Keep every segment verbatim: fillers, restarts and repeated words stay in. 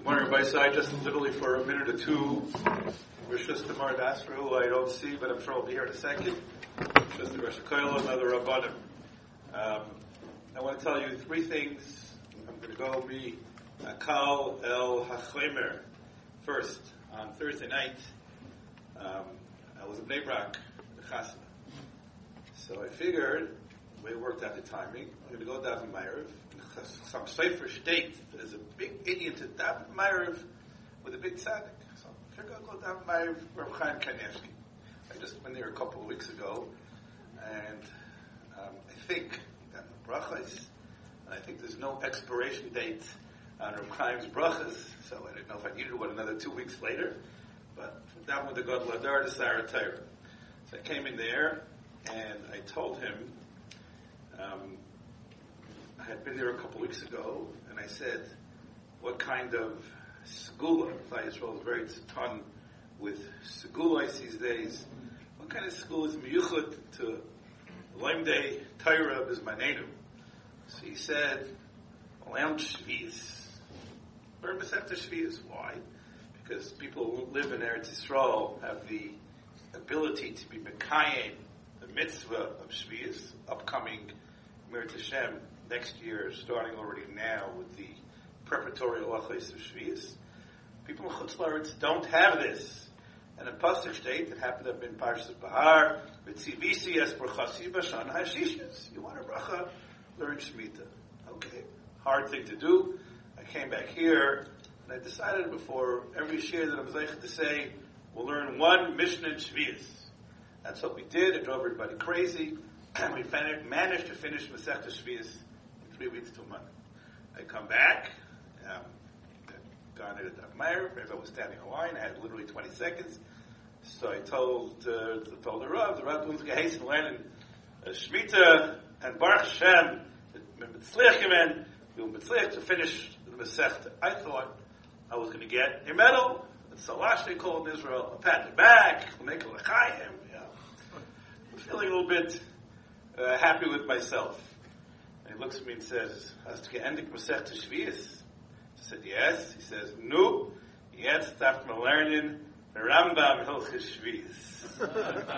Morning, everybody. So I just literally for a minute or two, Rishus Tamar Dasra, who I don't see, but I'm sure I'll be here in a second. Just the Rosh Koyla, another Rabbanim. Um, I want to tell you three things. I'm going to go be Akal El HaChomer. First, on Thursday night, um, I was in Bnei Brak, the Chasna. So I figured, the way it worked out the timing, I'm going to go down to Ma'ariv. Some Sefer State, there's a big idiot to Daven Ma'ariv with a big tzaddik. So I figured I'll go down Ma'ariv Rav Chaim Kanievsky. I just went there a couple of weeks ago, and um, I think that the brachas, and I think there's no expiration date on Rav Chaim's brachas, so I didn't know if I needed one another two weeks later, but down with the Gadol Adar to Sarah Torah. So I came in there, and I told him, um, I had been there a couple weeks ago, and I said, what kind of segula, Israel is very ton with segulais these days, what kind of segula is miyuchot to Limdei Torah B'zmanenu? So he said, Olam Shvius. Where Masechta Shvius? Why? Because people who live in Eretz Yisrael have the ability to be mekayim, the mitzvah of Shvius, upcoming Mir Hashem, next year, starting already now with the preparatory halachos of Shvius. People in Chutz La'aretz don't have this. And in Pasuk state that happened to have been Parshas Bahar, V'tzivisi es brachasi b'shan hashishis. You want a bracha? Learn Shemitah. Okay, hard thing to do. I came back here, and I decided before every shir that I'm zeicha to say, we'll learn one Mishnah in Shvius. That's what we did. It drove everybody crazy. And we managed to finish Masechta Shvius three weeks to a month. I come back, um, gone at the Ma'ariv, I was standing in line, I had literally twenty seconds, so I told uh, told the Rav, the Rav was going to hasten learning uh, Shemitah and Baruch Hashem, Mitzliach Mitzliach to finish the Masechta. I thought I was going to get a medal, a salash they call in Israel, a pat in the back, make a l'chaim, you know. I'm feeling a little bit uh, happy with myself. And he looks at me and says, "Hast du geendigt Masechta Shvius?" I said, "Yes." He says, "Nu, jetzt darf man lernen the Rambam Hilchos Shvius."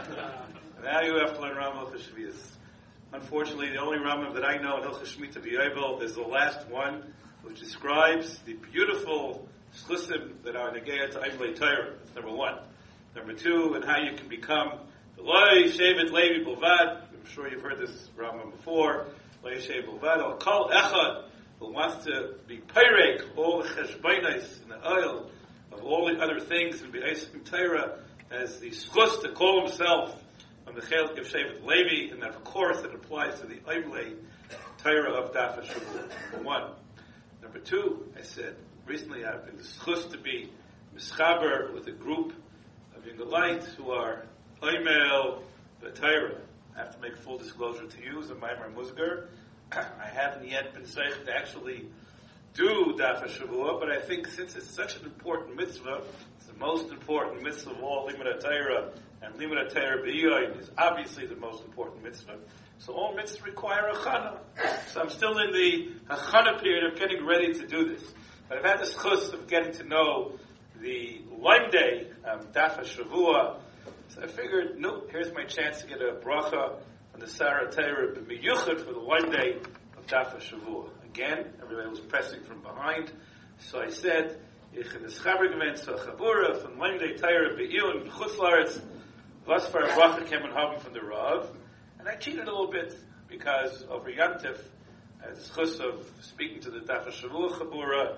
Now you have to learn Rambam Hilchos Shvius. Unfortunately, the only Rambam that I know in Hilchos Shemitah B'Yovel is the last one, which describes the beautiful schlusim that are negaya to Eimlei Torah. That's number one. Number two, and how you can become the Loi Shevet Levi Bilvad. I'm sure you've heard this Rambam before. Loi Shevet Bilvad. Al Kol Echad, who wants to be Pyrek, all the Cheshbainis and the oil of all the other things, and be Eiskim Torah as the schus to call himself on the Chelik of Shevet Levi, and of course it applies to the Eimlei Torah of Daf Shavua. Number one. Number two, I said, recently I've been schus to be mischaber with a group of Yingalites who are Oimel B'Torah. I have to make full disclosure to you as a Maimar Musgar. I haven't yet been zeich to actually do Daf Shavua, but I think since it's such an important mitzvah, it's the most important mitzvah of all Limud HaTorah, and Limud HaTorah B'Yoyin is obviously the most important mitzvah. So all mitzvahs require a chana. So I'm still in the chana period of getting ready to do this. But I've had this chus of getting to know the Lime Day, um, Daf Shavua. So I figured, no, here's my chance to get a bracha on the Sarah Torah b'miyuchad for the Lime Day of Daf Shavua. Again, everybody was pressing from behind. So I said, ich in the Schaber gewinnt so Chabura from Lime Day Torah b'iyun b'chutz la'aretz was for a bracha came and having from the Rav. And I cheated a little bit because over Yantif, I had this chus of speaking to the Daf Shavua Chabura,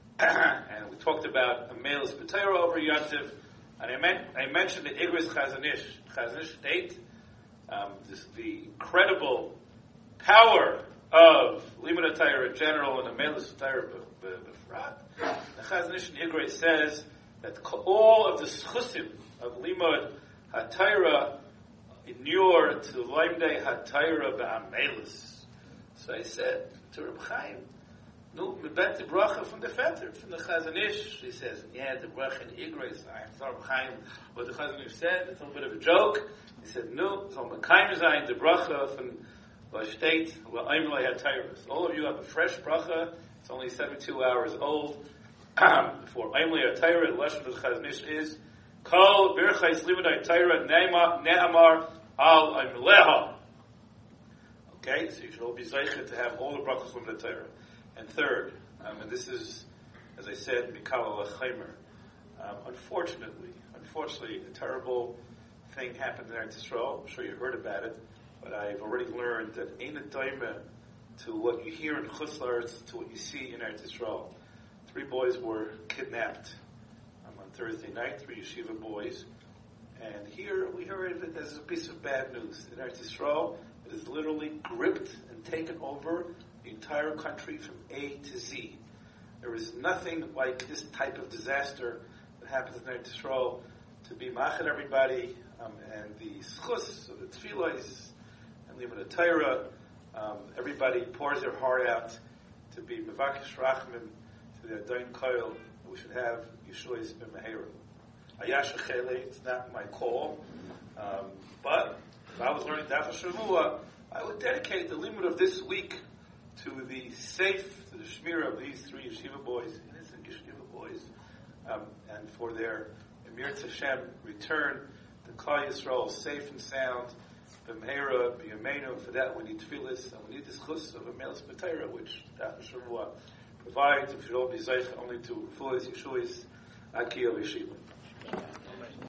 and we talked about a male's B'Torah over Yantif, and I, meant, I mentioned the Igris Chazanish, Chazanish state, um, this, the incredible power of Limud HaTorah in general and the male's Torah B'Frat. The Chazanish in Igris says that all of the schusim of Limud HaTorah inure to Limdei HaTorah B'Amelis. So I said to Reb Chaim, no, we bet the bracha from the Fetter, from the Chazanish. He says, yeah, the bracha in Igros. I thought Reb Chaim, what the Chazanish said, it's a little bit of a joke. He said, no, so Mekayim Zayin, the bracha from the state, La'imlei HaTorah. All of you have a fresh bracha. It's only seventy-two hours old. for Aimli Atayra, the lesson of the Chaznish is Kol Birchais Limudai Atayra Ne'amar Al Aimleha. Okay, so you should all be zeichet to have all the brachos Limudai Atayra. And third, um, and this is, as I said, Mikal Al-Chaimer. Um, unfortunately, unfortunately, a terrible thing happened in Eretz Yisrael. I'm sure you heard about it, but I've already learned that ain't a daima to what you hear in Chutz La'aretz to what you see in Eretz Yisrael. Three boys were kidnapped um, on Thursday night, three yeshiva boys. And here we heard that there's a piece of bad news. In Eretz Yisrael, it has literally gripped and taken over the entire country from A to Z. There is nothing like this type of disaster that happens in Eretz Yisrael to be machad everybody, um, and the schus, so the tefillos, and limud Torah. Um, everybody pours their heart out to be mevakesh rachmim to the Adain Koil. We should have Yeshua's b'meheira. Ayash Chele, it's not my call, um, but if I was learning Daf Shavua, I would dedicate the limud of this week to the safe, to the shmira of these three yeshiva boys, innocent yeshiva boys, um, and for their Emir Tashem return to Klal Yisrael safe and sound. B'meheira, b'yameinu. For that we need tefillas, and we need this chus of a melis b'teira, which Daf Shavua provides. We should all be zeich only to fully Yeshua's Akiyah Yeshiva.